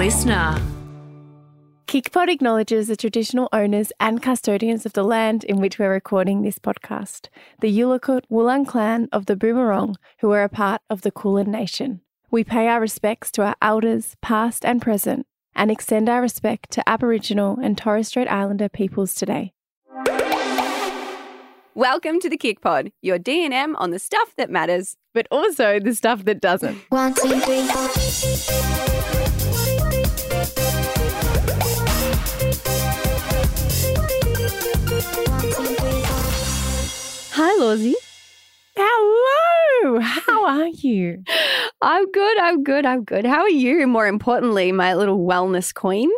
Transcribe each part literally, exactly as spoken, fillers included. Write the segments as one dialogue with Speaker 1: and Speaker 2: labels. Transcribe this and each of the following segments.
Speaker 1: listener.
Speaker 2: KickPod acknowledges the traditional owners and custodians of the land in which we're recording this podcast, the Yulukut Wulang clan of the Boomerang, who are a part of the Kulin Nation. We pay our respects to our elders, past and present, and extend our respect to Aboriginal and Torres Strait Islander peoples today.
Speaker 3: Welcome to the Kick Pod, your D and M on the stuff that matters,
Speaker 2: but also the stuff that doesn't.
Speaker 4: One, two, three, four.
Speaker 3: Hi, Lawsy.
Speaker 2: Hello. How are you?
Speaker 3: I'm good. I'm good. I'm good. How are you? More importantly, my little wellness queen.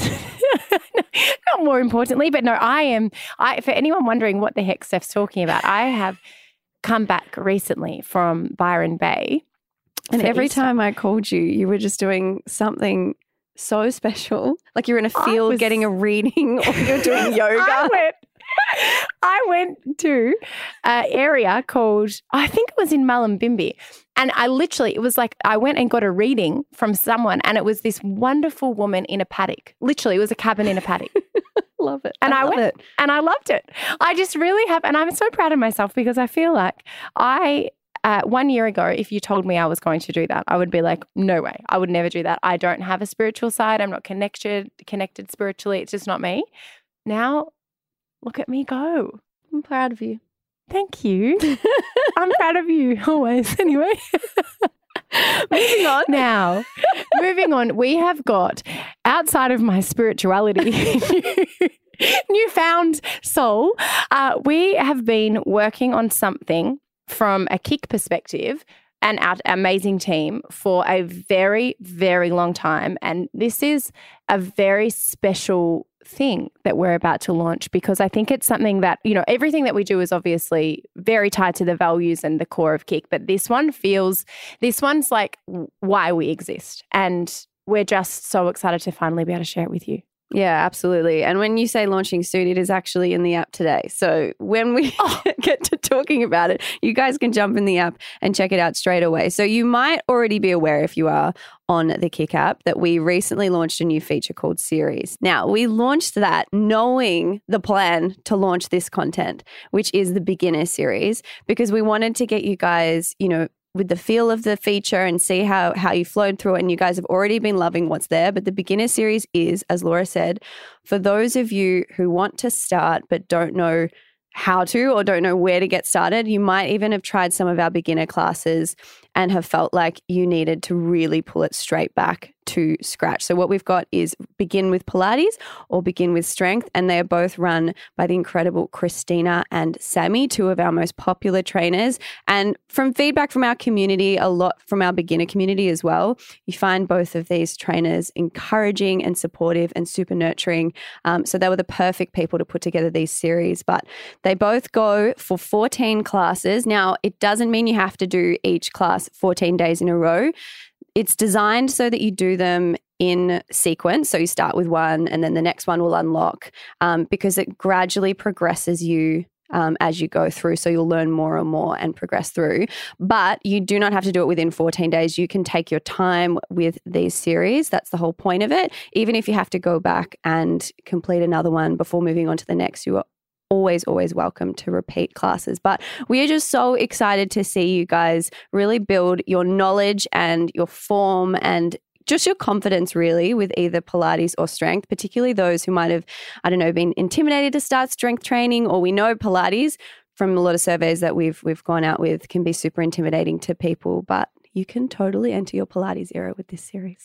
Speaker 2: Not more importantly, but no, I am. I for anyone wondering what the heck Steph's talking about, I have come back recently from Byron Bay,
Speaker 3: and every
Speaker 2: Easter.
Speaker 3: time I called you, you were just doing something so special, like you're in a field
Speaker 2: was...
Speaker 3: getting a reading, or you're doing yoga.
Speaker 2: I went. I went to an area called, I think it was in Mullumbimby. And I literally, it was like I went and got a reading from someone, and it was this wonderful woman in a paddock. Literally, it was a cabin in a paddock.
Speaker 3: Love it.
Speaker 2: And I,
Speaker 3: I love
Speaker 2: went,
Speaker 3: it.
Speaker 2: And I loved it. I just really have, and I'm so proud of myself because I feel like I, uh, one year ago, if you told me I was going to do that, I would be like, no way, I would never do that. I don't have a spiritual side. I'm not connected, connected spiritually. It's just not me. Now, look at me go.
Speaker 3: I'm proud of you.
Speaker 2: Thank you. I'm proud of you always. Anyway,
Speaker 3: moving on.
Speaker 2: Now, moving on, we have got, outside of my spirituality, newfound soul, uh, we have been working on something from a kick perspective and our amazing team for a very, very long time. And this is a very special thing that we're about to launch because I think it's something that, you know, everything that we do is obviously very tied to the values and the core of Kick, but this one feels, this one's like why we exist. And we're just so excited to finally be able to share it with you.
Speaker 3: Yeah, absolutely. And when you say launching soon, it is actually in the app today. So when we oh. get to talking about it, you guys can jump in the app and check it out straight away. So you might already be aware, if you are on the Kick app, that we recently launched a new feature called Series. Now, we launched that knowing the plan to launch this content, which is the beginner series, because we wanted to get you guys, you know, with the feel of the feature and see how, how you flowed through it. And you guys have already been loving what's there. But the beginner series is, as Laura said, for those of you who want to start but don't know how to or don't know where to get started. You might even have tried some of our beginner classes and have felt like you needed to really pull it straight back to scratch. So what we've got is begin with Pilates or begin with strength, and they are both run by the incredible Christina and Sammy, two of our most popular trainers. And from feedback from our community, a lot from our beginner community as well, you find both of these trainers encouraging and supportive and super nurturing. Um, so they were the perfect people to put together these series. But they both go for fourteen classes. Now, it doesn't mean you have to do each class fourteen days in a row. It's designed so that you do them in sequence. So you start with one and then the next one will unlock um, because it gradually progresses you um, as you go through. So you'll learn more and more and progress through. But you do not have to do it within fourteen days. You can take your time with these series. That's the whole point of it. Even if you have to go back and complete another one before moving on to the next, you are always, always welcome to repeat classes. But we are just so excited to see you guys really build your knowledge and your form and just your confidence really with either Pilates or strength, particularly those who might have, I don't know, been intimidated to start strength training, or we know Pilates from a lot of surveys that we've we've gone out with can be super intimidating to people, but you can totally enter your Pilates era with this series.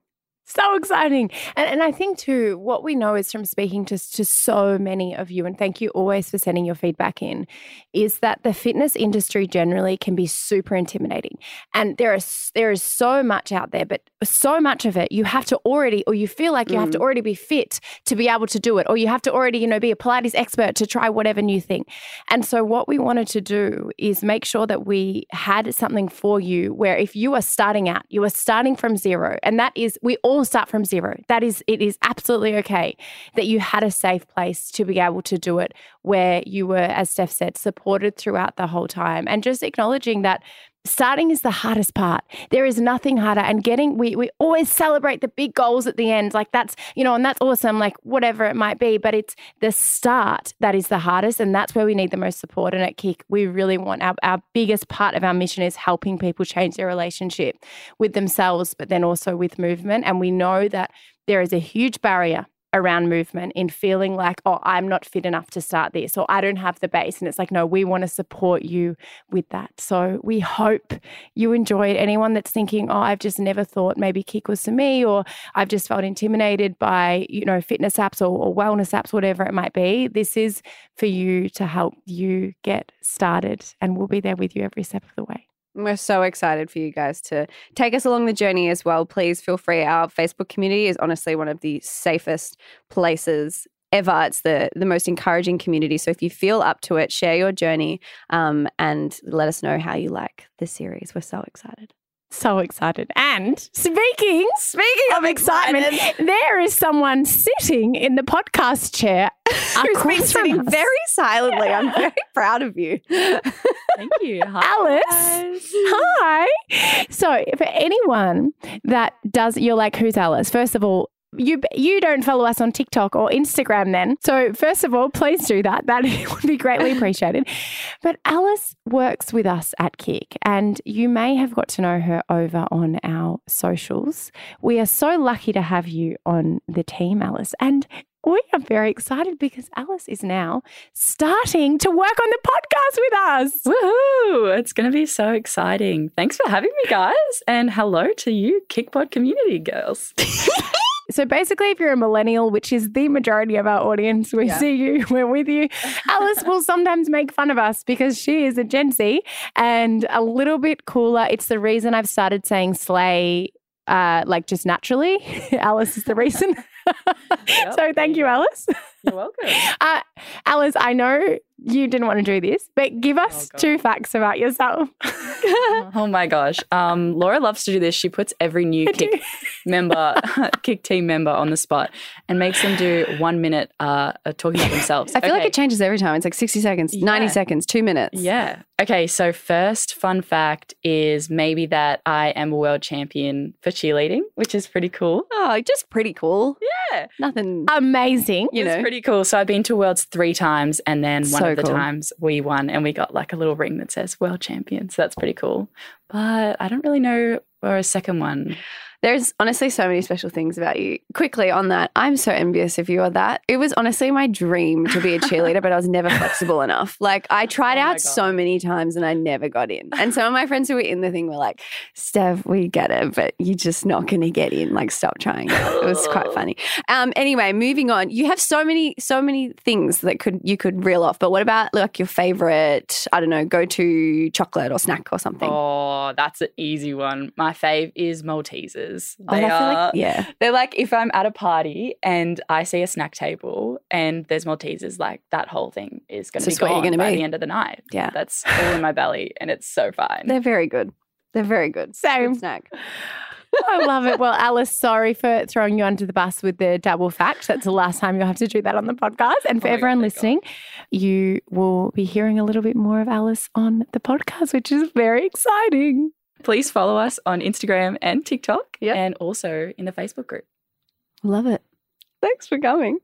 Speaker 2: So exciting. And, and I think too, what we know is from speaking to, to so many of you, and thank you always for sending your feedback in, is that the fitness industry generally can be super intimidating. And there is, there is so much out there, but so much of it, you have to already, or you feel like you mm. have to already be fit to be able to do it, or you have to already, you know, be a Pilates expert to try whatever new thing. And so what we wanted to do is make sure that we had something for you where if you are starting out, you are starting from zero, and that is, we all start from zero. That is, it is absolutely okay that you had a safe place to be able to do it where you were, as Steph said, supported throughout the whole time, and just acknowledging that starting is the hardest part. There is nothing harder. And getting, we we always celebrate the big goals at the end. Like that's, you know, and that's awesome, like whatever it might be. But it's the start that is the hardest. And that's where we need the most support. And at Kick, we really want our, our biggest part of our mission is helping people change their relationship with themselves, but then also with movement. And we know that there is a huge barrier around movement in feeling like, oh, I'm not fit enough to start this, or I don't have the base. And it's like, no, we want to support you with that. So we hope you enjoyed. Anyone that's thinking, oh, I've just never thought maybe Kick was for me, or I've just felt intimidated by, you know, fitness apps or, or wellness apps, whatever it might be, this is for you to help you get started. And we'll be there with you every step of the way.
Speaker 3: We're so excited for you guys to take us along the journey as well. Please feel free. Our Facebook community is honestly one of the safest places ever. It's the the most encouraging community. So if you feel up to it, share your journey um, and let us know how you like the series. We're so excited.
Speaker 2: So excited. And speaking, speaking of excitement, excited. There is someone sitting in the podcast chair
Speaker 3: who's been sitting us. very silently. I'm very proud of you.
Speaker 1: Thank you. Hi,
Speaker 2: Alice. Guys. Hi. So for anyone that does, you're like, who's Alice? First of all, You you don't follow us on TikTok or Instagram then. So first of all, please do that. That would be greatly appreciated. But Alice works with us at Kick, and you may have got to know her over on our socials. We are so lucky to have you on the team, Alice. And we are very excited because Alice is now starting to work on the podcast with us.
Speaker 1: Woohoo! It's going to be so exciting. Thanks for having me, guys. And hello to you, KickPod community girls.
Speaker 2: So basically, if you're a millennial, which is the majority of our audience, we yeah. see you, we're with you. Alice will sometimes make fun of us because she is a Gen Z and a little bit cooler. It's the reason I've started saying slay uh, like just naturally. Alice is the reason. Yep. So thank you, Alice.
Speaker 1: You're welcome.
Speaker 2: Uh, Alice, I know you didn't want to do this, but give us oh, two facts about yourself.
Speaker 1: Oh my gosh. Um, Laura loves to do this. She puts every new Kick member, Kick team member on the spot and makes them do one minute uh, talking about themselves.
Speaker 3: I feel
Speaker 1: okay.
Speaker 3: like it changes every time. It's like sixty seconds, yeah. ninety seconds, two minutes.
Speaker 1: Yeah. Okay. So first fun fact is maybe that I am a world champion for cheerleading, which is pretty cool.
Speaker 3: Oh, just pretty cool.
Speaker 1: Yeah.
Speaker 3: Nothing.
Speaker 2: Amazing.
Speaker 1: You know. It's pretty cool. So I've been to Worlds three times and then one
Speaker 3: so
Speaker 1: of the
Speaker 3: cool.
Speaker 1: times we won and we got like a little ring that says world champion. So that's pretty cool. But I don't really know for a second one.
Speaker 3: There's honestly so many special things about you. Quickly on that, I'm so envious of you on that. It was honestly my dream to be a cheerleader, but I was never flexible enough. Like I tried oh out so many times and I never got in. And some of my friends who were in the thing were like, Steph, we get it, but you're just not going to get in. Like stop trying. It was quite funny. Um, anyway, moving on. You have so many, so many things that could you could reel off. But what about like your favorite, I don't know, go-to chocolate or snack or something?
Speaker 1: Oh, that's an easy one. My fave is Maltesers. They
Speaker 3: oh, I feel
Speaker 1: are,
Speaker 3: like, yeah.
Speaker 1: They're like if I'm at a party and I see a snack table and there's Maltesers, like that whole thing is going to be gone by be. the end of the night.
Speaker 3: Yeah.
Speaker 1: That's all in my belly and it's so fine.
Speaker 3: They're very good. They're very good.
Speaker 2: Same.
Speaker 3: Good snack.
Speaker 2: I love it. Well, Alice, sorry for throwing you under the bus with the double fact. That's the last time you'll have to do that on the podcast. And for oh everyone God, listening, God. you will be hearing a little bit more of Alice on the podcast, which is very exciting.
Speaker 1: Please follow us on Instagram and TikTok
Speaker 3: yep.
Speaker 1: and also in the Facebook group.
Speaker 3: Love it. Thanks for coming.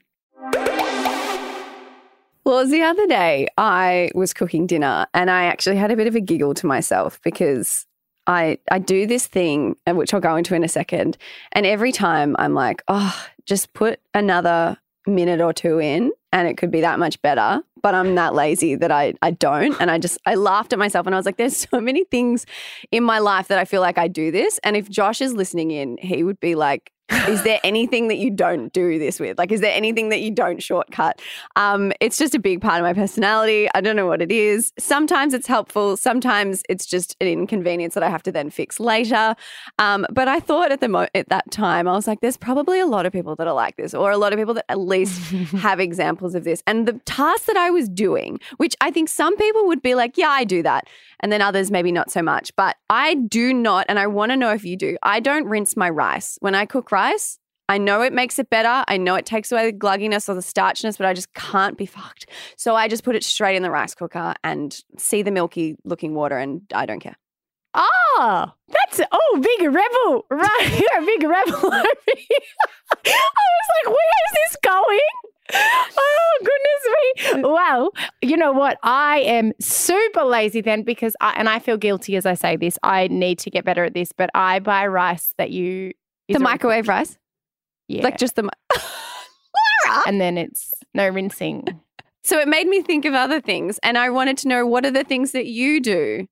Speaker 3: Well, it was the other day I was cooking dinner and I actually had a bit of a giggle to myself because I, I do this thing, which I'll go into in a second, and every time I'm like, oh, just put another minute or two in and it could be that much better. But I'm that lazy that I, I don't. And I just, I laughed at myself and I was like, there's so many things in my life that I feel like I do this. And if Josh is listening in, he would be like, is there anything that you don't do this with? Like, is there anything that you don't shortcut? Um, it's just a big part of my personality. I don't know what it is. Sometimes it's helpful. Sometimes it's just an inconvenience that I have to then fix later. Um, but I thought at the mo- at that time, I was like, there's probably a lot of people that are like this, or a lot of people that at least have examples of this. And the task that I was doing, which I think some people would be like, yeah, I do that. And then others maybe not so much. But I do not, and I want to know if you do, I don't rinse my rice. When I cook rice, I know it makes it better. I know it takes away the glugginess or the starchiness, but I just can't be fucked. So I just put it straight in the rice cooker and see the milky looking water and I don't care.
Speaker 2: Oh, that's, oh, big rebel. Right, you're a big rebel over here. I was like, where is this going? Oh, goodness me. Well, you know what? I am super lazy then because, I, and I feel guilty as I say this, I need to get better at this, but I buy rice that you...
Speaker 3: The microwave rice?
Speaker 2: Yeah.
Speaker 3: Like just the... Laura!
Speaker 2: And then it's no rinsing.
Speaker 3: So it made me think of other things and I wanted to know what are the things that you do?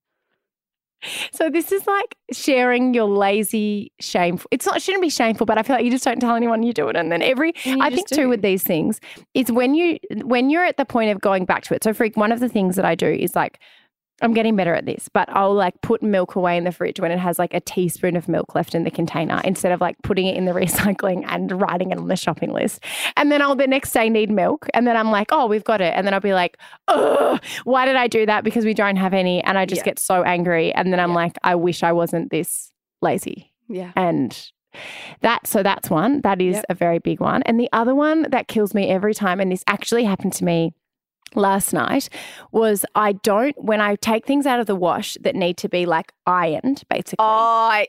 Speaker 2: So this is like sharing your lazy, shameful. It's not, it shouldn't be shameful, but I feel like you just don't tell anyone you do it. And then every,
Speaker 3: And you
Speaker 2: I
Speaker 3: just
Speaker 2: think too
Speaker 3: do.
Speaker 2: with these things is when you, when you're at the point of going back to it. So for one of the things that I do is like, I'm getting better at this, but I'll like put milk away in the fridge when it has like a teaspoon of milk left in the container instead of like putting it in the recycling and writing it on the shopping list. And then I'll the next day need milk and then I'm like, oh, we've got it. And then I'll be like, ugh, why did I do that? Because we don't have any. And I just
Speaker 3: Yeah.
Speaker 2: get so angry. And then I'm
Speaker 3: Yeah.
Speaker 2: like, I wish I wasn't this lazy.
Speaker 3: Yeah.
Speaker 2: And that, so that's one. That is
Speaker 3: Yep.
Speaker 2: a very big one. And the other one that kills me every time, and this actually happened to me last night, was I don't, when I take things out of the wash that need to be like ironed, basically,
Speaker 3: Oh, I,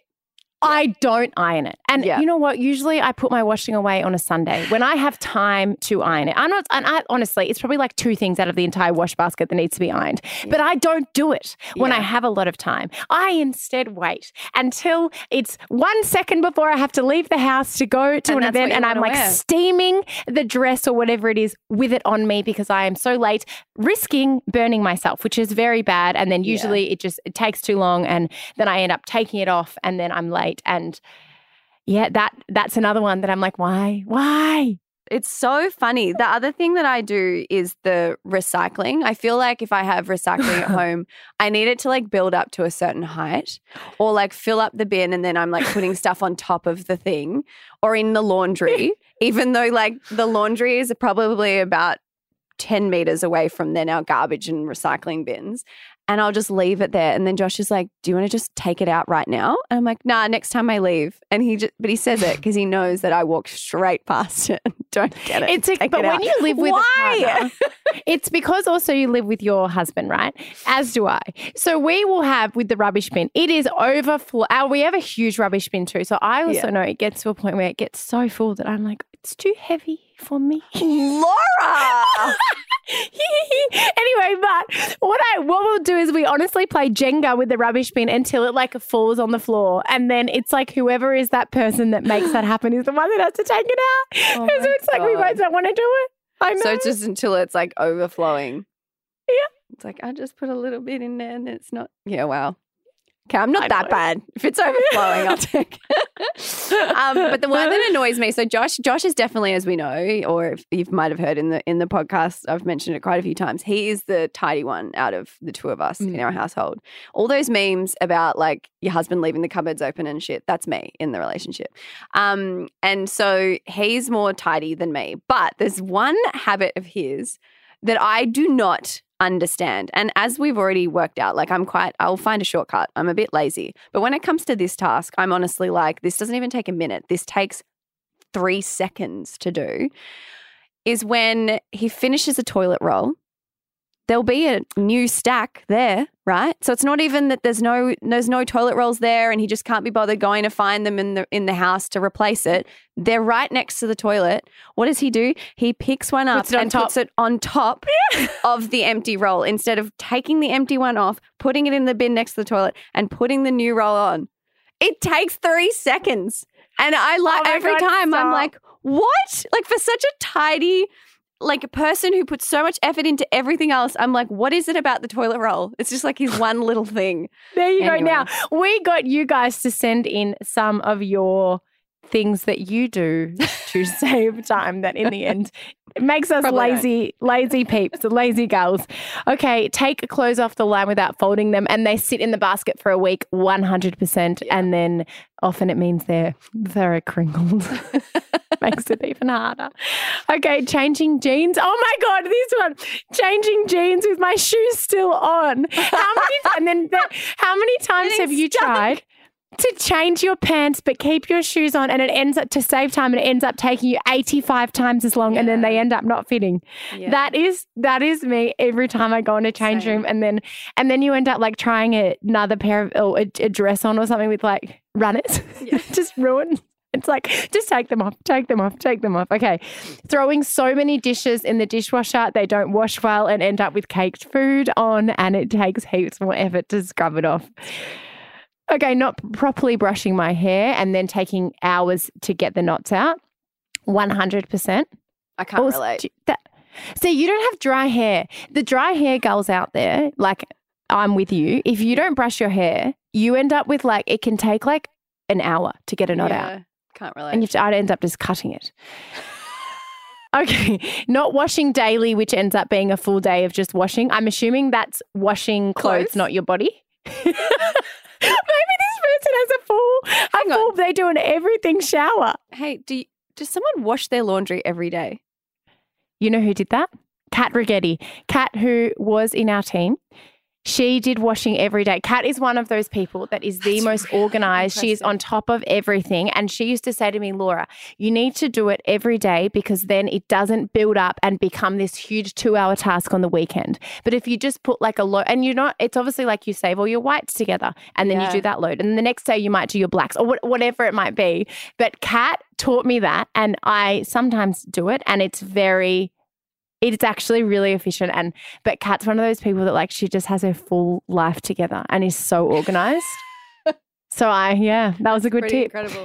Speaker 2: I don't iron it. And
Speaker 3: Yeah.
Speaker 2: you know what? Usually I put my washing away on a Sunday when I have time to iron it. I'm not, and I, honestly, it's probably like two things out of the entire wash basket that needs to be ironed. But I don't do it when I
Speaker 3: Yeah.
Speaker 2: have a lot of time. I instead wait until it's one second before I have to leave the house to go to
Speaker 3: And
Speaker 2: an
Speaker 3: that's what
Speaker 2: event
Speaker 3: you
Speaker 2: and I'm
Speaker 3: wanna
Speaker 2: like
Speaker 3: wear.
Speaker 2: steaming the dress or whatever it is with it on me because I am so late, risking burning myself, which is very bad. And then
Speaker 3: Yeah.
Speaker 2: usually it just, it takes too long and then I end up taking it off and then I'm late. And yeah, that that's another one that I'm like, why? Why?
Speaker 3: It's so funny. The other thing that I do is the recycling. I feel like if I have recycling at home, I need it to like build up to a certain height or like fill up the bin and then I'm like putting stuff on top of the thing or in the laundry, even though like the laundry is probably about ten meters away from then our garbage and recycling bins. And I'll just leave it there. And then Josh is like, do you want to just take it out right now? And I'm like, nah, next time I leave. And he just, but he says it because he knows that I walk straight past it and don't get it.
Speaker 2: It's a,
Speaker 3: Take
Speaker 2: but
Speaker 3: it
Speaker 2: when
Speaker 3: out.
Speaker 2: you live with
Speaker 3: Why?
Speaker 2: a partner, it's because also you live with your husband, right? As do I. So we will have with the rubbish bin, it is overflow. Uh, we have a huge rubbish bin too. So I also
Speaker 3: Yeah.
Speaker 2: know it gets to a point where it gets so full that I'm like, it's too heavy for me.
Speaker 3: Laura!
Speaker 2: Anyway, but what I what we'll do is we honestly play Jenga with the rubbish bin until it like falls on the floor, and then it's like whoever is that person that makes that happen is the one that has to take it out.
Speaker 3: Oh
Speaker 2: so
Speaker 3: my
Speaker 2: it's like we
Speaker 3: God.
Speaker 2: both don't want to do it. I know.
Speaker 3: So it's just until it's like overflowing.
Speaker 2: Yeah.
Speaker 3: It's like, I just put a little bit in there and it's not. Yeah, wow. Okay, I'm not
Speaker 2: I
Speaker 3: that
Speaker 2: know.
Speaker 3: bad. If it's overflowing, I'll take it. um, but the one that annoys me, so Josh, Josh is definitely, as we know, or if you might have heard in the in the podcast, I've mentioned it quite a few times. He is the tidy one out of the two of us in our household. All those memes about like your husband leaving the cupboards open and shit, that's me in the relationship. Um, and so he's more tidy than me. But there's one habit of his that I do not understand. And as we've already worked out, like I'm quite, I'll find a shortcut. I'm a bit lazy. But when it comes to this task, I'm honestly like, this doesn't even take a minute. This takes three seconds to do, is when he finishes a toilet roll, there'll be a new stack there, right? So it's not even that there's no there's no toilet rolls there and he just can't be bothered going to find them in the in the house to replace it. They're right next to the toilet. What does he do? He picks one up
Speaker 2: Puts it on
Speaker 3: and
Speaker 2: top.
Speaker 3: puts it on top of the empty roll instead of taking the empty one off, putting it in the bin next to the toilet and putting the new roll on. It takes three seconds. And I like
Speaker 2: Oh my
Speaker 3: every
Speaker 2: God,
Speaker 3: time I'm
Speaker 2: stop.
Speaker 3: like, what? Like for such a tidy like a person who puts so much effort into everything else, I'm like, what is it about the toilet roll? It's just like his one little thing.
Speaker 2: There you
Speaker 3: Anyway.
Speaker 2: go. Now, we got you guys to send in some of your things that you do to save time that in the end it makes us
Speaker 3: Probably
Speaker 2: lazy, lazy peeps, lazy girls. Okay, take clothes off the line without folding them and they sit in the basket for a week, one hundred percent.
Speaker 3: Yeah.
Speaker 2: And then often it means they're very crinkled. Makes it even harder. Okay, changing jeans. Oh my God, this one. Changing jeans with my shoes still on. How many, and then the, how many times
Speaker 3: Getting
Speaker 2: have you
Speaker 3: stuck.
Speaker 2: tried? to change your pants but keep your shoes on, and it ends up to save time and it ends up taking you eighty-five times as long, yeah. and then they end up not fitting. Yeah. That is that is me every time I go in a change Same. room, and then and then you end up like trying a, another pair of or a, a dress on or something with like runners. Yeah. Just ruined. It's like, just take them off, take them off, take them off. Okay. Throwing so many dishes in the dishwasher, they don't wash well and end up with caked food on, and it takes heaps more effort to scrub it off. Okay, not properly brushing my hair and then taking hours to get the knots out. one hundred percent.
Speaker 3: I can't also, relate.
Speaker 2: That, see, you don't have dry hair. The dry hair girls out there, like I'm with you. If you don't brush your hair, you end up with like, it can take like an hour to get a knot
Speaker 3: yeah.
Speaker 2: out.
Speaker 3: Can't relate.
Speaker 2: And you have to, I'd end up just cutting it. Okay. Not washing daily, which ends up being a full day of just washing. I'm assuming that's washing clothes, clothes? not your body. Maybe this person has a full, Hang a full, on. they do an everything shower.
Speaker 3: Hey, do you, does someone wash their laundry every day?
Speaker 2: You know who did that? Kat Rigetti. Kat, who was in our team. She did washing every day. Kat is one of those people that is the That's most really organised. She is on top of everything. And she used to say to me, Laura, you need to do it every day because then it doesn't build up and become this huge two-hour task on the weekend. But if you just put like a load, and you're not, it's obviously like you save all your whites together and then yeah. you do that load. And the next day you might do your blacks or wh- whatever it might be. But Kat taught me that, and I sometimes do it, and it's very... It's actually really efficient. And but Kat's one of those people that like she just has her full life together and is so organised. so I yeah, that was a good
Speaker 3: Pretty
Speaker 2: tip.
Speaker 3: Incredible.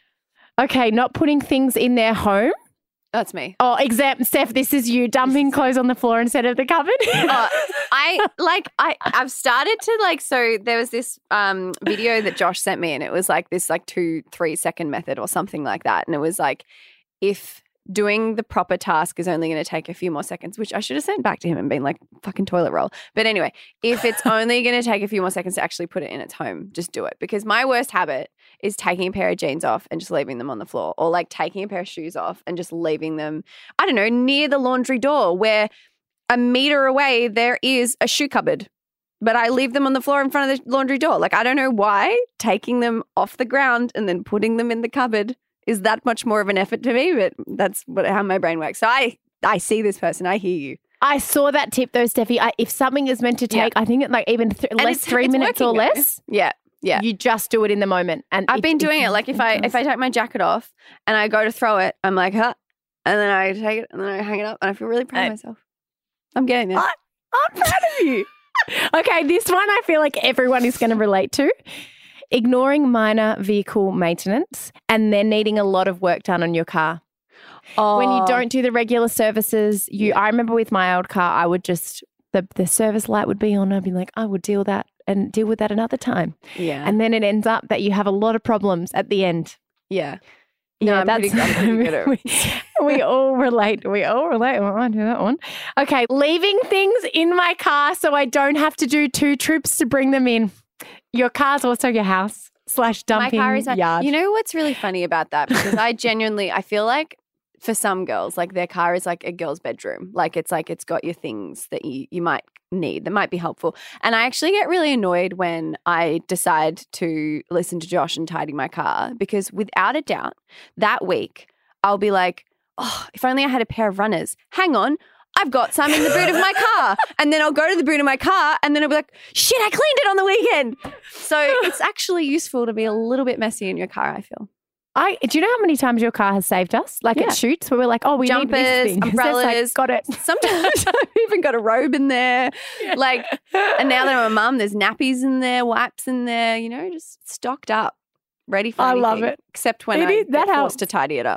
Speaker 2: Okay, not putting things in their home.
Speaker 3: That's me.
Speaker 2: Oh, exam Steph, this is you dumping clothes on the floor instead of the cupboard.
Speaker 3: oh, I like I I've started to like so there was this um video that Josh sent me, and it was like this like two, three second method or something like that. And it was like if doing the proper task is only going to take a few more seconds, which I should have sent back to him and been like, fucking toilet roll. But anyway, if it's only going to take a few more seconds to actually put it in its home, just do it. Because my worst habit is taking a pair of jeans off and just leaving them on the floor, or like taking a pair of shoes off and just leaving them, I don't know, near the laundry door where a meter away there is a shoe cupboard. But I leave them on the floor in front of the laundry door. Like, I don't know why taking them off the ground and then putting them in the cupboard is that much more of an effort to me, but that's what, how my brain works. So I, I see this person. I hear you.
Speaker 2: I saw that tip though, Steffi. I, if something is meant to take, yeah. I think it like even th- less it's, three it's minutes or less.
Speaker 3: Though. Yeah, yeah.
Speaker 2: You just do it in the moment. And
Speaker 3: I've
Speaker 2: it,
Speaker 3: been doing
Speaker 2: it,
Speaker 3: it. Like if I if I take my jacket off and I go to throw it, I'm like, huh, and then I take it and then I hang it up, and I feel really proud I, of myself. I'm getting there.
Speaker 2: I, I'm proud of you. Okay, this one I feel like everyone is going to relate to. Ignoring minor vehicle maintenance and then needing a lot of work done on your car. Oh. When you don't do the regular services, you. Yeah. I remember with my old car, I would just, the, the service light would be on. I'd be like, I would deal that and deal with that another time.
Speaker 3: Yeah.
Speaker 2: And then it ends up that you have a lot of problems at the end.
Speaker 3: Yeah.
Speaker 2: No,
Speaker 3: yeah, I'm
Speaker 2: that's
Speaker 3: pretty, I'm pretty good at
Speaker 2: we, we all relate. We all relate. Well, I do that one. Okay. Leaving things in my car so I don't have to do two trips to bring them in. Your car's also your house slash dumping
Speaker 3: my car is
Speaker 2: yard.
Speaker 3: You know what's really funny about that? Because I genuinely, I feel like for some girls, like their car is like a girl's bedroom. Like it's like it's got your things that you, you might need that might be helpful. And I actually get really annoyed when I decide to listen to Josh and tidy my car, because without a doubt, that week I'll be like, oh, if only I had a pair of runners. Hang on. I've got some in the boot of my car. And then I'll go to the boot of my car and then I'll be like, shit, I cleaned it on the weekend. So it's actually useful to be a little bit messy in your car, I feel.
Speaker 2: I do you know how many times your car has saved us? Like yeah. It shoots where we're like, oh, we
Speaker 3: Jumpers,
Speaker 2: need this thing.
Speaker 3: umbrellas.
Speaker 2: Like, got it.
Speaker 3: Sometimes I've even got a robe in there. Yeah. Like, and now that I'm a mum, there's nappies in there, wipes in there, you know, just stocked up, ready for
Speaker 2: I
Speaker 3: anything.
Speaker 2: love it.
Speaker 3: Except when
Speaker 2: it
Speaker 3: I
Speaker 2: is,
Speaker 3: get
Speaker 2: that
Speaker 3: forced
Speaker 2: helps.
Speaker 3: to tidy it up.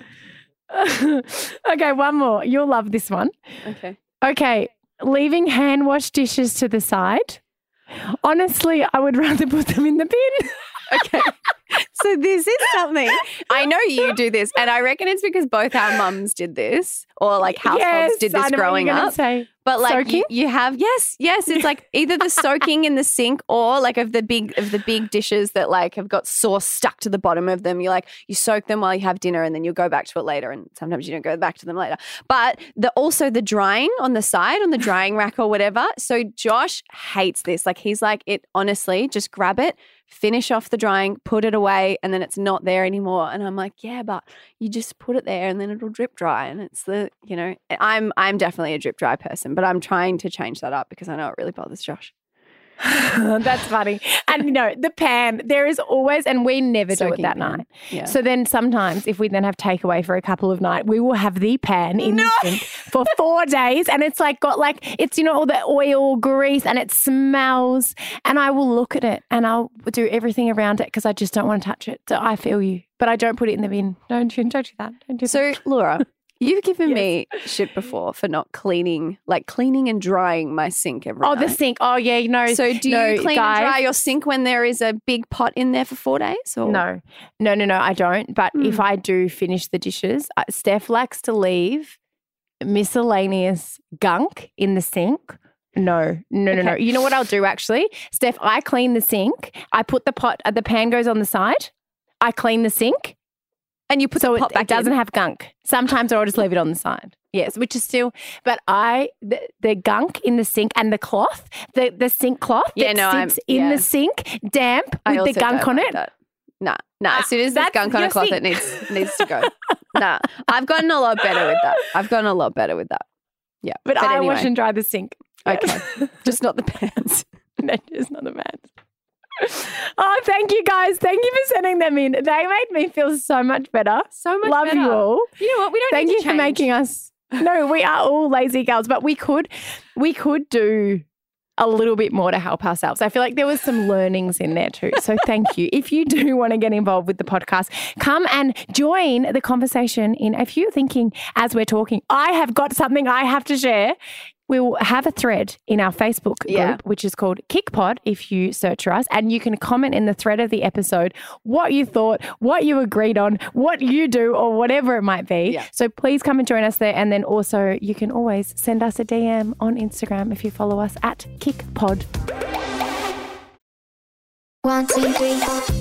Speaker 2: Okay, one more. You'll love this one.
Speaker 3: Okay.
Speaker 2: Okay, leaving hand wash dishes to the side. Honestly, I would rather put them in the bin.
Speaker 3: Okay. So this is something, I know you do this, and I reckon it's because both our mums did this, or like households
Speaker 2: yes,
Speaker 3: did this growing up.
Speaker 2: Say.
Speaker 3: But like you,
Speaker 2: Soaking?
Speaker 3: you have, yes, yes, it's like either the soaking in the sink, or like of the big of the big dishes that like have got sauce stuck to the bottom of them. You like you soak them while you have dinner, and then you'll go back to it later, and sometimes you don't go back to them later. But the also the drying on the side, on the drying rack or whatever. So Josh hates this. Like he's like, it honestly, just grab it, finish off the drying, put it away, and then it's not there anymore. And I'm like, yeah, but you just put it there and then it'll drip dry. And it's the, you know, I'm I'm definitely a drip dry person, but I'm trying to change that up because I know it really bothers Josh.
Speaker 2: That's funny. And you know, the pan, there is always, and we never do it
Speaker 3: Soaking
Speaker 2: that
Speaker 3: pan.
Speaker 2: night.
Speaker 3: Yeah.
Speaker 2: So then sometimes if we then have takeaway for a couple of nights, we will have the pan in the sink for four days. And it's like got like, it's, you know, all the oil, grease, and it smells. And I will look at it and I'll do everything around it because I just don't want to touch it. So I feel you. But I don't put it in the bin. Don't, don't do that. Don't do
Speaker 3: So,
Speaker 2: that.
Speaker 3: Laura, you've given
Speaker 2: Yes.
Speaker 3: me shit before for not cleaning, like cleaning and drying my sink every
Speaker 2: Oh,
Speaker 3: night.
Speaker 2: the sink. Oh, yeah, you know.
Speaker 3: So do
Speaker 2: no,
Speaker 3: you clean
Speaker 2: guys,
Speaker 3: and dry your sink when there is a big pot in there for four days? Or?
Speaker 2: No, no, no, no, I don't. But
Speaker 3: Hmm.
Speaker 2: if I do finish the dishes, uh, Steph likes to leave miscellaneous gunk in the sink. No, no, no, no.
Speaker 3: Okay.
Speaker 2: You know what I'll do actually? Steph, I clean the sink. I put the pot, uh, the pan goes on the side. I clean the sink.
Speaker 3: And you put
Speaker 2: So
Speaker 3: the
Speaker 2: it,
Speaker 3: pot back
Speaker 2: it doesn't
Speaker 3: in.
Speaker 2: have gunk. Sometimes I'll just leave it on the side. Yes, which is still, but I, the, the gunk in the sink and the cloth, the, the sink cloth
Speaker 3: Yeah,
Speaker 2: that
Speaker 3: no, I'm-
Speaker 2: sits in
Speaker 3: yeah.
Speaker 2: the sink, damp
Speaker 3: I
Speaker 2: with the
Speaker 3: also
Speaker 2: gunk
Speaker 3: don't
Speaker 2: on
Speaker 3: like
Speaker 2: it.
Speaker 3: that. Nah, nah. As soon as there's
Speaker 2: that's
Speaker 3: gunk on a
Speaker 2: your
Speaker 3: cloth,
Speaker 2: sink.
Speaker 3: it needs needs to go. Nah, I've gotten a lot better with that. I've gotten a lot better with that. Yeah,
Speaker 2: But, I
Speaker 3: anyway,
Speaker 2: wash and dry the sink.
Speaker 3: okay, just not the pants.
Speaker 2: No, just not the bad. Oh, thank you guys. Thank you for sending them in. They made me feel so much better.
Speaker 3: So much
Speaker 2: Love
Speaker 3: better.
Speaker 2: you all.
Speaker 3: You know what? We don't
Speaker 2: Thank
Speaker 3: need
Speaker 2: you
Speaker 3: to
Speaker 2: for
Speaker 3: change.
Speaker 2: making us. No, we are all lazy girls, but we could we could do a little bit more to help ourselves. I feel like there was some learnings in there too. So thank you. If you do want to get involved with the podcast, come and join the conversation in if you're thinking as we're talking, I have got something I have to share. We'll have a thread in our Facebook group,
Speaker 3: Yeah.
Speaker 2: which is called KickPod if you search for us, and you can comment in the thread of the episode what you thought, what you agreed on, what you do, or whatever it might be.
Speaker 3: Yeah.
Speaker 2: So please come and join us there. And then also you can always send us a D M on Instagram if you follow us at KickPod.
Speaker 4: One, two, three.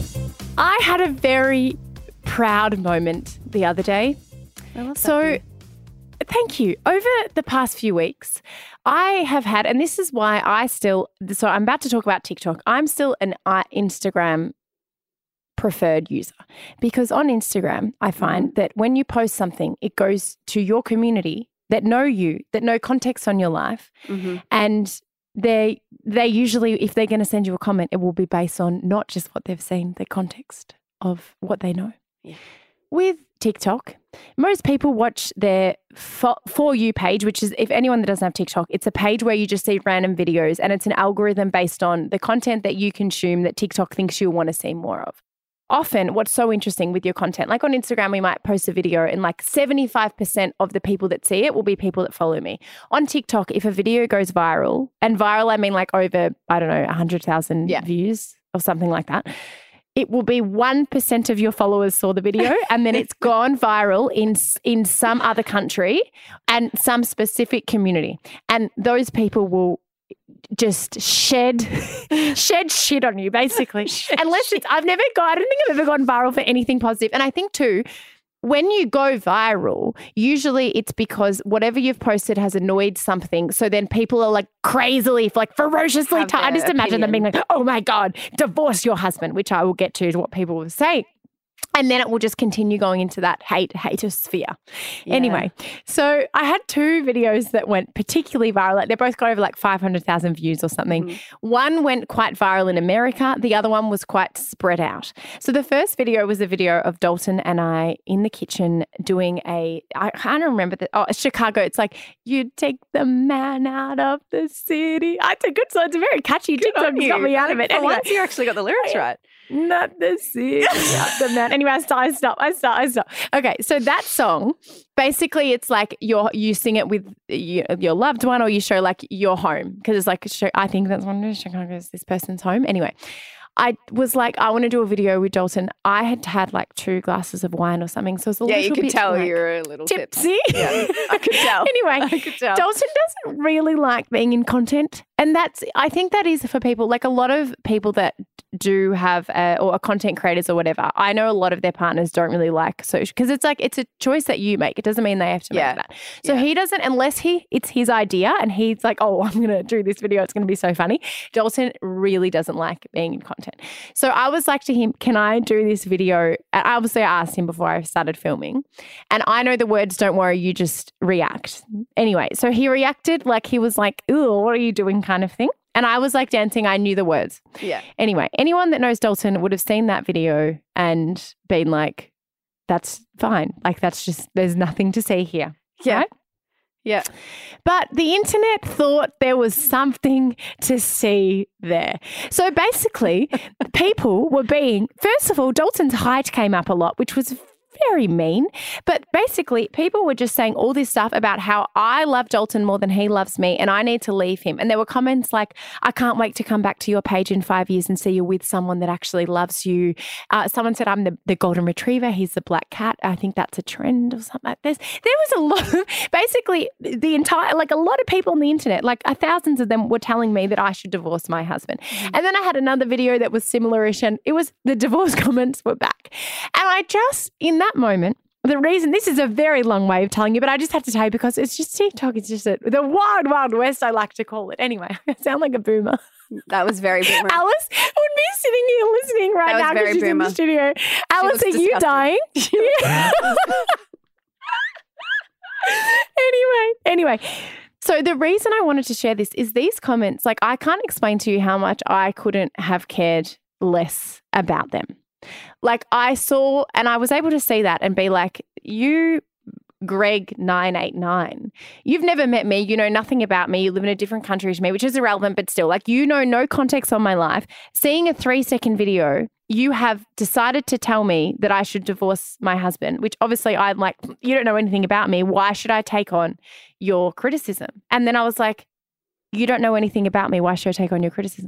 Speaker 2: I had a very proud moment the other day.
Speaker 3: I love that
Speaker 2: So
Speaker 3: for you.
Speaker 2: thank you. Over the past few weeks, I have had, and this is why I still, so I'm about to talk about TikTok. I'm still an uh, Instagram preferred user because on Instagram, I find that when you post something, it goes to your community that know you, that know context on your life.
Speaker 3: Mhm.
Speaker 2: And they they usually, if they're going to send you a comment, it will be based on not just what they've seen, the context of what they know.
Speaker 3: Yeah.
Speaker 2: With TikTok, most people watch their for, for You page, which is, if anyone that doesn't have TikTok, it's a page where you just see random videos and it's an algorithm based on the content that you consume that TikTok thinks you'll want to see more of. Often what's so interesting with your content, like on Instagram, we might post a video and like seventy-five percent of the people that see it will be people that follow me. On TikTok, if a video goes viral, and viral, I mean like over, I don't know, one hundred thousand
Speaker 3: Yeah.
Speaker 2: views or something like that, it will be one percent of your followers saw the video and then it's gone viral in in some other country and some specific community. And those people will just shed shed shit on you, basically. Unless it's, I've never got, I don't think I've ever gone viral for anything positive. And I think too, when you go viral, usually it's because whatever you've posted has annoyed something. So then people are like crazily, like ferociously,
Speaker 3: Have
Speaker 2: t- I
Speaker 3: their
Speaker 2: just imagine them being
Speaker 3: opinion.
Speaker 2: like, oh my God, divorce your husband, which I will get to is what people will say. And then it will just continue going into that hate, hatosphere.
Speaker 3: Yeah.
Speaker 2: Anyway, so I had two videos that went particularly viral. Like they both got over like five hundred thousand views or something.
Speaker 3: Mm-hmm.
Speaker 2: One went quite viral in America. The other one was quite spread out. So the first video was a video of Dalton and I in the kitchen doing a, I can't remember the, oh, it's Chicago. It's like, you take the man out of the city. I took good, so it's a very catchy TikTok. It's got me out of it.
Speaker 3: For
Speaker 2: Anyway.
Speaker 3: once, you actually got the lyrics right.
Speaker 2: Not the city, not the man. Anyway, I stop, I stop, I stop, I stop. Okay, so that song, basically it's like you're, you sing it with you, your loved one or you show like your home because it's like, show, I think that's one of Chicago's this person's home. Anyway, I was like, I want to do a video with Dalton. I had had like two glasses of wine or something. So it's a
Speaker 3: Yeah,
Speaker 2: little
Speaker 3: you could
Speaker 2: bit
Speaker 3: tell
Speaker 2: like,
Speaker 3: you're a little tipsy.
Speaker 2: tipsy.
Speaker 3: Yeah, I could tell.
Speaker 2: Anyway,
Speaker 3: I could tell.
Speaker 2: Dalton doesn't really like being in content And that's, I think that is for people, like a lot of people that do have, a, or content creators or whatever, I know a lot of their partners don't really like social, because it's like, it's a choice that you make. It doesn't mean they have to
Speaker 3: Yeah.
Speaker 2: make that. So
Speaker 3: Yeah.
Speaker 2: he doesn't, unless he, it's his idea and he's like, oh, I'm going to do this video. It's going to be so funny. Dalton really doesn't like being in content. So I was like to him, can I do this video? And obviously I asked him before I started filming, and I know the words, don't worry, you just react. Anyway, so he reacted like he was like, ooh, what are you doing kind of thing. And I was like dancing. I knew the words.
Speaker 3: Yeah.
Speaker 2: Anyway, anyone that knows Dalton would have seen that video and been like, that's fine. Like, that's just, there's nothing to see here.
Speaker 3: Yeah.
Speaker 2: Right?
Speaker 3: Yeah.
Speaker 2: But the internet thought there was something to see there. So basically, people were being, first of all, Dalton's height came up a lot, which was very mean. But basically, people were just saying all this stuff about how I love Dalton more than he loves me and I need to leave him. And there were comments like, I can't wait to come back to your page in five years and see you with someone that actually loves you. Uh, someone said, I'm the, the golden retriever. He's the black cat. I think that's a trend or something like this. There was a lot of, basically the entire, like a lot of people on the internet, like uh, thousands of them were telling me that I should divorce my husband. Mm-hmm. And then I had another video that was similar-ish, and it was the divorce comments were back. And I just, in that moment, the reason, this is a very long way of telling you, but I just have to tell you because it's just TikTok. It's just a, the wild, wild west, I like to call it. Anyway, I sound like a boomer.
Speaker 3: That was very boomer.
Speaker 2: Alice would be sitting here listening right
Speaker 3: that
Speaker 2: now
Speaker 3: was very
Speaker 2: because she's in
Speaker 3: boomer.
Speaker 2: the studio. Alice, are you dying? anyway, anyway. So the reason I wanted to share this is these comments, like I can't explain to you how much I couldn't have cared less about them. Like I saw, and I was able to see that and be like, you, Greg nine eight nine, you've never met me. You know nothing about me. You live in a different country to me, which is irrelevant, but still, like, you know no context on my life. Seeing a three second video, you have decided to tell me that I should divorce my husband, which obviously I'm like, you don't know anything about me. Why should I take on your criticism? And then I was like, you don't know anything about me. Why should I take on your criticism?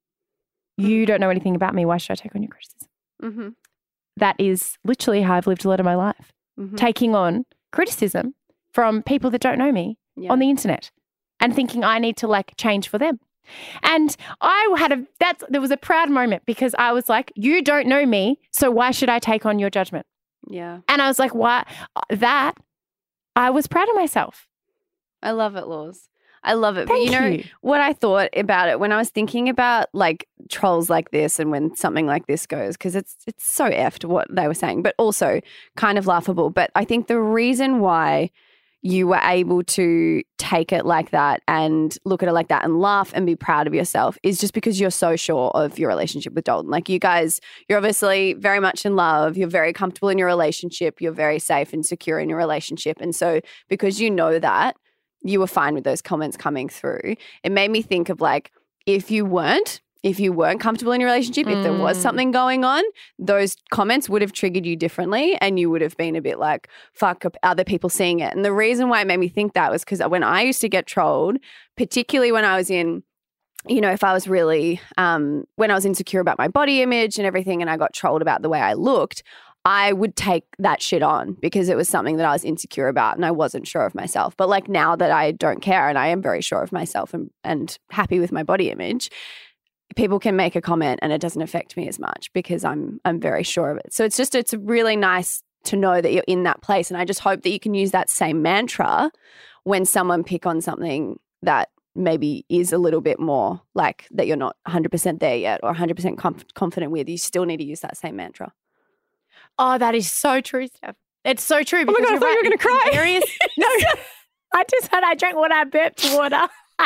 Speaker 2: You don't know anything about me. Why should I take on your criticism?
Speaker 3: Mm-hmm.
Speaker 2: That is literally how I've lived a lot of my life,
Speaker 3: mm-hmm.
Speaker 2: taking on criticism from people that don't know me
Speaker 3: yeah.
Speaker 2: on the internet and thinking I need to like change for them. And I had a, that's, there was a proud moment because I was like, you don't know me, so why should I take on your judgment?
Speaker 3: Yeah.
Speaker 2: And I was like, why? That, I was proud of myself.
Speaker 3: I love it, Laws. I love it.
Speaker 2: Thank
Speaker 3: but you know
Speaker 2: you.
Speaker 3: what I thought about it when I was thinking about like trolls like this and when something like this goes, because it's it's so effed what they were saying, but also kind of laughable. But I think the reason why you were able to take it like that and look at it like that and laugh and be proud of yourself is just because you're so sure of your relationship with Dalton. Like you guys, you're obviously very much in love. You're very comfortable in your relationship. You're very safe and secure in your relationship. And so because you know that, you were fine with those comments coming through. It made me think of like, if you weren't, if you weren't comfortable in your relationship, mm. if there was something going on, those comments would have triggered you differently and you would have been a bit like, fuck, other people seeing it. And the reason why it made me think that was because when I used to get trolled, particularly when I was in, you know, if I was really, um, when I was insecure about my body image and everything and I got trolled about the way I looked, I would take that shit on because it was something that I was insecure about and I wasn't sure of myself. But like now that I don't care and I am very sure of myself and, and happy with my body image, people can make a comment and it doesn't affect me as much because I'm I'm very sure of it. So it's just, it's really nice to know that you're in that place. And I just hope that you can use that same mantra when someone pick on something that maybe is a little bit more like that you're not one hundred percent there yet or one hundred percent com- confident with. You still need to use that same mantra.
Speaker 2: Oh, that is so true, Steph. It's so true.
Speaker 3: Oh my God, I thought
Speaker 2: right.
Speaker 3: you were going to cry.
Speaker 2: Areas, no, I just had, I drank water, I burped water. I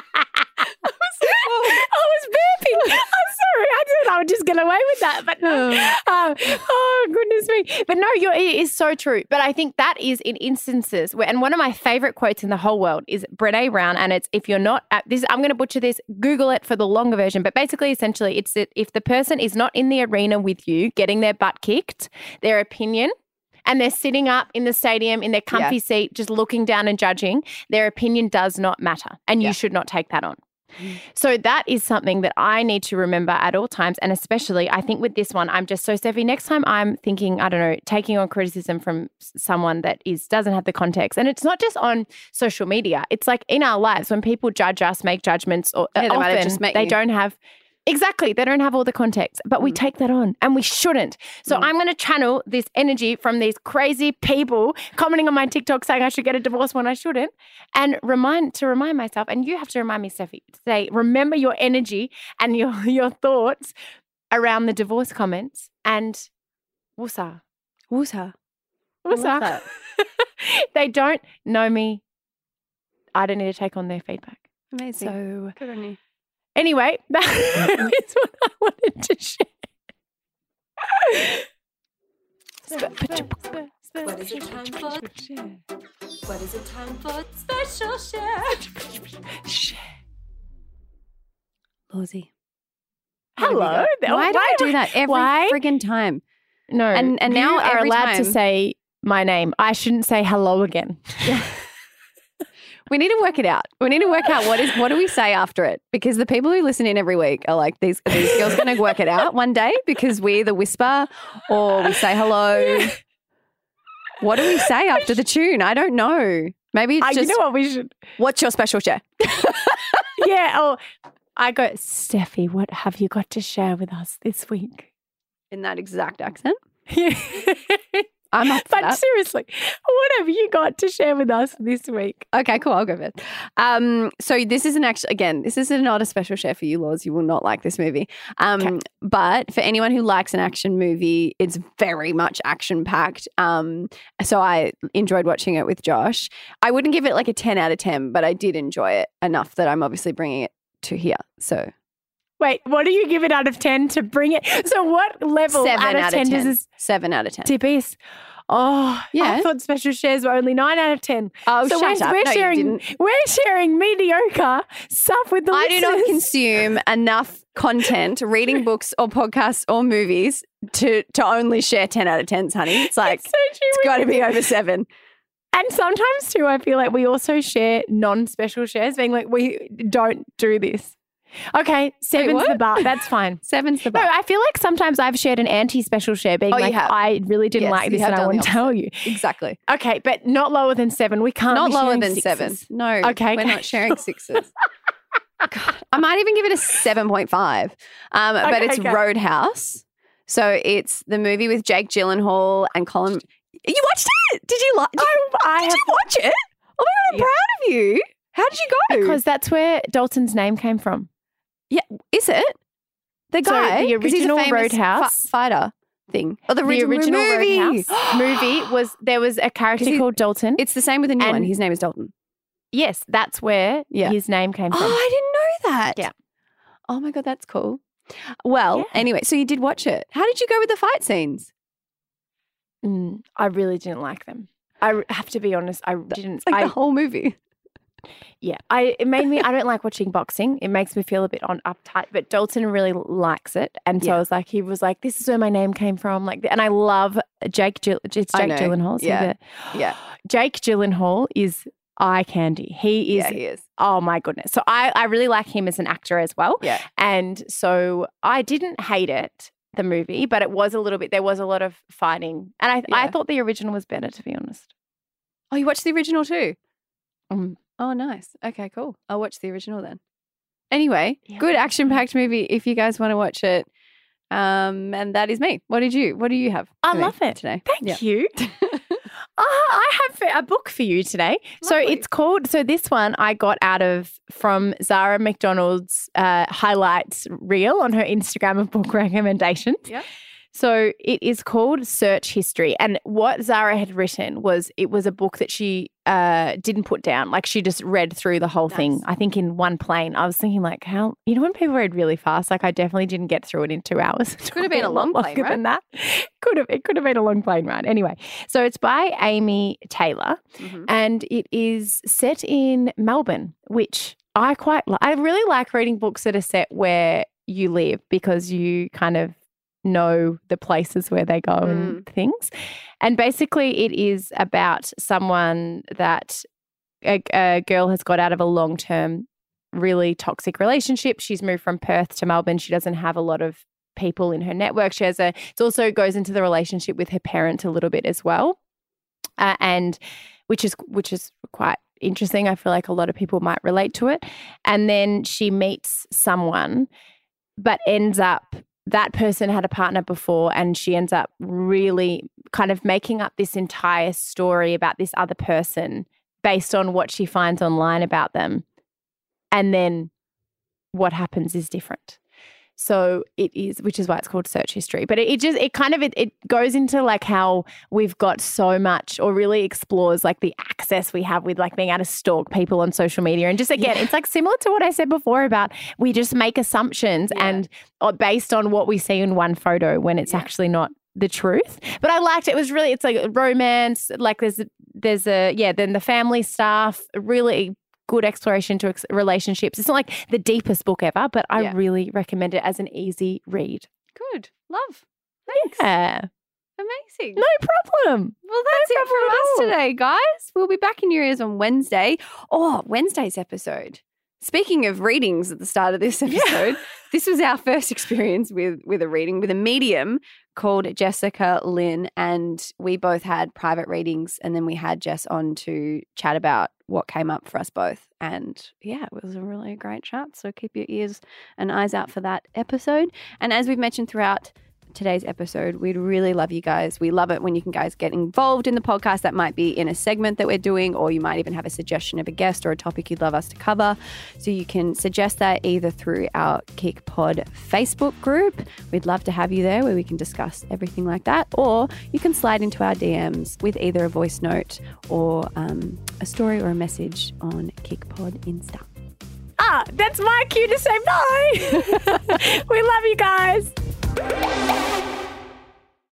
Speaker 2: was burping. I'm sorry. I thought I would just get away with that. But no. Um, oh, goodness me. But no, you're, it is so true. But I think that is in instances where, and one of my favorite quotes in the whole world is Brené Brown. And it's, if you're not at this, I'm going to butcher this, Google it for the longer version. But basically, essentially, it's that if the person is not in the arena with you, getting their butt kicked, their opinion, and they're sitting up in the stadium in their comfy
Speaker 3: yeah.
Speaker 2: seat, just looking down and judging, their opinion does not matter. And you
Speaker 3: yeah.
Speaker 2: should not take that on. So that is something that I need to remember at all times. And especially, I think with this one, I'm just so Steffi, next time I'm thinking, I don't know, taking on criticism from someone that is doesn't have the context. And it's not just on social media. It's like in our lives when people judge us, make judgments, or
Speaker 3: Yeah, they might have
Speaker 2: often
Speaker 3: just met
Speaker 2: they
Speaker 3: you.
Speaker 2: don't have Exactly. They don't have all the context, but we take that on and we shouldn't. So
Speaker 3: Mm.
Speaker 2: I'm going to channel this energy from these crazy people commenting on my TikTok saying I should get a divorce when I shouldn't, and remind to remind myself, and you have to remind me, Steffi, to say, remember your energy and your, your thoughts around the divorce comments and woosah.
Speaker 3: Woosah.
Speaker 2: Woosah.
Speaker 3: that.
Speaker 2: They don't know me. I don't need to take on their feedback.
Speaker 3: Amazing.
Speaker 2: So
Speaker 3: Good on you.
Speaker 2: anyway, that is what I wanted to share.
Speaker 4: What is it time for? What is it time for? Special share.
Speaker 3: Lawsy.
Speaker 2: Hello.
Speaker 3: Why do I do that every
Speaker 2: why?
Speaker 3: friggin' time?
Speaker 2: No.
Speaker 3: And- and
Speaker 2: you
Speaker 3: now
Speaker 2: are
Speaker 3: every
Speaker 2: allowed to
Speaker 3: time-
Speaker 2: say my name. I shouldn't say hello again.
Speaker 3: We need to work it out. We need to work out what is what do we say after it, because the people who listen in every week are like, these are these girls going to work it out one day because we either whisper or we say hello. What do we say after the tune? I don't know. Maybe it's
Speaker 2: Uh,
Speaker 3: just
Speaker 2: you know what we should?
Speaker 3: what's your special share?
Speaker 2: Yeah. Oh, I go, Steffi, what have you got to share with us this week?
Speaker 3: In that exact accent.
Speaker 2: Yeah.
Speaker 3: I'm up for
Speaker 2: But
Speaker 3: that.
Speaker 2: seriously, what have you got to share with us this week?
Speaker 3: Okay, cool. I'll go with it. Um, so this isn't actually, again, this is not a special share for you, Laws. You will not like this movie. Um,
Speaker 2: Okay.
Speaker 3: But for anyone who likes an action movie, it's very much action packed. Um, so I enjoyed watching it with Josh. I wouldn't give it like a ten out of ten, but I did enjoy it enough that I'm obviously bringing it to here. So
Speaker 2: Wait, what do you give it out of ten to bring it? So what level
Speaker 3: seven
Speaker 2: out of ten, does this
Speaker 3: Seven out of ten.
Speaker 2: tip is? Oh,
Speaker 3: Yeah.
Speaker 2: I thought special shares were only nine out of ten.
Speaker 3: Oh,
Speaker 2: so
Speaker 3: shut
Speaker 2: we're,
Speaker 3: up.
Speaker 2: we're
Speaker 3: No, you
Speaker 2: sharing
Speaker 3: didn't.
Speaker 2: we're sharing mediocre stuff with the
Speaker 3: I do not
Speaker 2: listeners.
Speaker 3: consume enough content, reading books or podcasts or movies to to only share ten out of tens, honey. It's like,
Speaker 2: It's so true.
Speaker 3: it's got to be over seven.
Speaker 2: And sometimes too, I feel like we also share non-special shares, being like, we don't do this. Okay, seven's the
Speaker 3: what?
Speaker 2: bar. That's fine.
Speaker 3: Seven's the
Speaker 2: No,
Speaker 3: bar.
Speaker 2: I feel like sometimes I've shared an anti-special share, being
Speaker 3: Oh, you
Speaker 2: like,
Speaker 3: have.
Speaker 2: I really didn't
Speaker 3: Yes,
Speaker 2: like
Speaker 3: you
Speaker 2: this
Speaker 3: have
Speaker 2: and I
Speaker 3: done
Speaker 2: want
Speaker 3: the
Speaker 2: to tell you.
Speaker 3: Exactly.
Speaker 2: Okay, but not lower than seven. We can't
Speaker 3: Not
Speaker 2: be
Speaker 3: lower
Speaker 2: sharing
Speaker 3: than
Speaker 2: sixes.
Speaker 3: seven. No.
Speaker 2: Okay,
Speaker 3: We're
Speaker 2: okay.
Speaker 3: not sharing sixes. God, I might even give it a seven point five. Um, but
Speaker 2: Okay,
Speaker 3: it's
Speaker 2: okay.
Speaker 3: Roadhouse. So it's the movie with Jake Gyllenhaal and Colin. You watched it? Did you like? Did,
Speaker 2: I
Speaker 3: did
Speaker 2: have
Speaker 3: you watch it? Oh my god, I'm
Speaker 2: Yeah.
Speaker 3: proud of you. How did you go?
Speaker 2: because that's where Dalton's name came from.
Speaker 3: Is it the
Speaker 2: So
Speaker 3: guy?
Speaker 2: the
Speaker 3: 'Cause he's a
Speaker 2: original
Speaker 3: famous
Speaker 2: Roadhouse-
Speaker 3: fi- fighter thing. Oh, the
Speaker 2: The
Speaker 3: original,
Speaker 2: original
Speaker 3: movie.
Speaker 2: Roadhouse movie was there was a character
Speaker 3: 'Cause he-
Speaker 2: called Dalton.
Speaker 3: It's the same with the new one.
Speaker 2: And-
Speaker 3: His name is Dalton.
Speaker 2: Yes, that's where
Speaker 3: Yeah.
Speaker 2: his name came
Speaker 3: Oh,
Speaker 2: from.
Speaker 3: I didn't know that.
Speaker 2: Yeah.
Speaker 3: Oh my god, that's cool. Well,
Speaker 2: Yeah.
Speaker 3: anyway, so you did watch it. How did you go with the fight scenes?
Speaker 2: Mm, I really didn't like them. I r- have to be honest. I didn't.
Speaker 3: It's like
Speaker 2: I,
Speaker 3: the whole movie.
Speaker 2: yeah, I it made me. I don't like watching boxing. It makes me feel a bit on uptight. But Dalton really likes it, and so
Speaker 3: Yeah.
Speaker 2: I was like, he was like, "This is where my name came from." Like, and I love Jake. Gill- it's
Speaker 3: I
Speaker 2: Jake
Speaker 3: know.
Speaker 2: Gyllenhaal. so
Speaker 3: Yeah.
Speaker 2: the-
Speaker 3: Yeah.
Speaker 2: Jake Gyllenhaal is eye candy. He is.
Speaker 3: Yeah, he is.
Speaker 2: Oh my goodness. So I I really like him as an actor as well.
Speaker 3: Yeah.
Speaker 2: And so I didn't hate it, the movie, but it was a little bit, there was a lot of fighting. And I, I
Speaker 3: Yeah.
Speaker 2: thought the original was better, to be honest.
Speaker 3: Oh, you watched the original too?
Speaker 2: Mm.
Speaker 3: Oh, nice. Okay, cool. I'll watch the original then. Anyway,
Speaker 2: Yeah.
Speaker 3: good action-packed movie if you guys want to watch it. Um, and that is me. What did you? What do you have?
Speaker 2: I
Speaker 3: for me
Speaker 2: love it.
Speaker 3: today.
Speaker 2: Thank
Speaker 3: Yeah.
Speaker 2: you. Uh, I have a book for you today. So
Speaker 3: Lovely.
Speaker 2: it's called, so this one I got out of from Zara McDonald's uh, highlights reel on her Instagram of book recommendations.
Speaker 3: Yep.
Speaker 2: So it is called Search History. And what Zara had written was it was a book that she uh, didn't put down. Like she just read through the whole thing,
Speaker 3: Nice.
Speaker 2: I think in one plane. I was thinking like how, you know when people read really fast, like I definitely didn't get through it in two hours. It
Speaker 3: Could have been a long plane
Speaker 2: longer
Speaker 3: ride.
Speaker 2: than that. Could have, it could have been a long plane ride. Anyway, so it's by Amy Taylor
Speaker 3: Mhm.
Speaker 2: and it is set in Melbourne, which I quite like. I really like reading books that are set where you live because you kind of know the places where they go and things. And basically it is about someone that a, a girl has got out of a long-term really toxic relationship. She's moved from Perth to Melbourne. She doesn't have a lot of people in her network. She has a, it also goes into the relationship with her parent a little bit as well. Uh, and which is, which is quite interesting. I feel like a lot of people might relate to it. And then she meets someone, but ends up, that person had a partner before, and she ends up really kind of making up this entire story about this other person based on what she finds online about them. And then what happens is different. So it is, which is why it's called Search History. But it, it just, it kind of, it, it goes into like how we've got so much, or really explores like the access we have with like being able to stalk people on social media. And just again, yeah. it's like similar to what I said before about we just make assumptions yeah. and uh, based on what we see in one photo when it's yeah. actually not the truth. But I liked it. It was really, it's like romance, like there's, there's a, yeah, then the family stuff, really good exploration to ex- relationships. It's not like the deepest book ever, but I yeah. really recommend it as an easy read.
Speaker 3: Good. Love. Thanks.
Speaker 2: Yeah.
Speaker 3: Amazing.
Speaker 2: No problem.
Speaker 3: Well, that's
Speaker 2: no
Speaker 3: it from us today, guys. We'll be back in your ears on Wednesday. Oh, Wednesday's episode. Speaking of readings at the start of this episode, yeah. this was our first experience with, with a reading with a medium called Jessica Lynn, and we both had private readings, and then we had Jess on to chat about what came up for us both. And yeah, it was a really great chat. So keep your ears and eyes out for that episode. And as we've mentioned throughout today's episode, we'd really love you guys. We love it when you can guys get involved in the podcast. That might be in a segment that we're doing, or you might even have a suggestion of a guest or a topic you'd love us to cover. So you can suggest that either through our Kick Pod Facebook group. We'd love to have you there where we can discuss everything like that. Or you can slide into our D Ms with either a voice note or um, a story or a message on Kick Pod Insta.
Speaker 2: Ah, that's my cue to say bye. We love